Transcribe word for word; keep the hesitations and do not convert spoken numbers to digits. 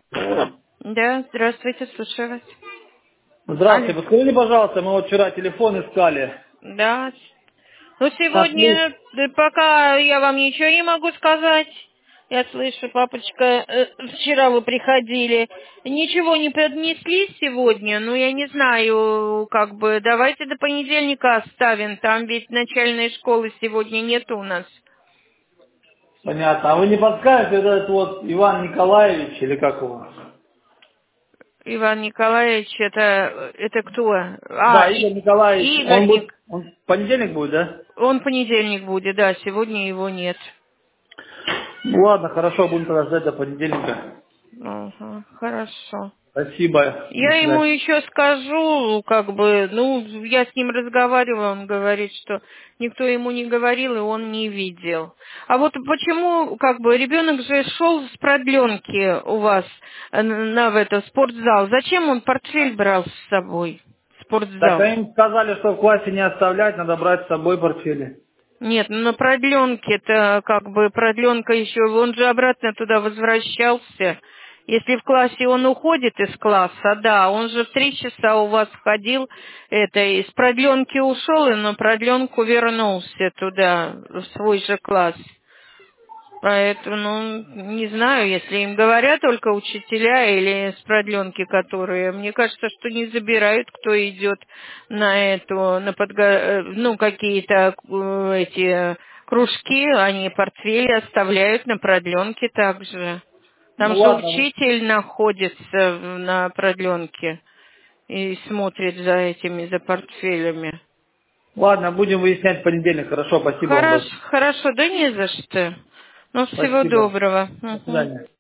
Да, здравствуйте, слушаю вас. Здравствуйте, Алло. подскажите, пожалуйста, мы вот вчера телефон искали. Да. Ну, Нашли. сегодня, да, пока я вам ничего не могу сказать. Я слышу, папочка, э, вчера вы приходили. Ничего не поднесли сегодня, ну, я не знаю, как бы, давайте до понедельника оставим. Там ведь начальной школы сегодня нет у нас. Понятно. А вы не подскажете, вот этот вот Иван Николаевич, или как его? Иван Николаевич, это, это кто? А, Да, И- Игорь Николаевич. Игорь Он Ник... будет, он в понедельник будет, да? Он понедельник будет, да, сегодня его нет. Ну ладно, хорошо, будем тогда ждать до понедельника. Ага, хорошо. Спасибо. До Я ему свидания. еще скажу, как бы, ну, я с ним разговаривала, он говорит, что никто ему не говорил, и он не видел. А вот почему, как бы, ребенок же шел с продленки у вас э, на в это спортзал. Зачем он портфель брал с собой? в Так, Спортзал. а им сказали, что в классе не оставлять, надо брать с собой портфели. Нет, ну на продленке-то как бы продленка еще, он же обратно туда возвращался. Если в классе он уходит из класса, да, он же в три часа у вас ходил, это, из продленки ушел и на продленку вернулся туда, в свой же класс. Поэтому, ну, не знаю, если им говорят только учителя или с продленки, которые, мне кажется, что не забирают, кто идет на эту, на подго... э, ну, какие-то э, эти кружки, они портфели оставляют на продленке также. Ну Там же ладно, учитель находится в- на продленке и смотрит за этими, за портфелями. ладно, будем выяснять в понедельник. Хорошо, спасибо вам Хорошо, большое. хорошо, да не за что. Ну, всего Спасибо. доброго. До Мгм. свидания.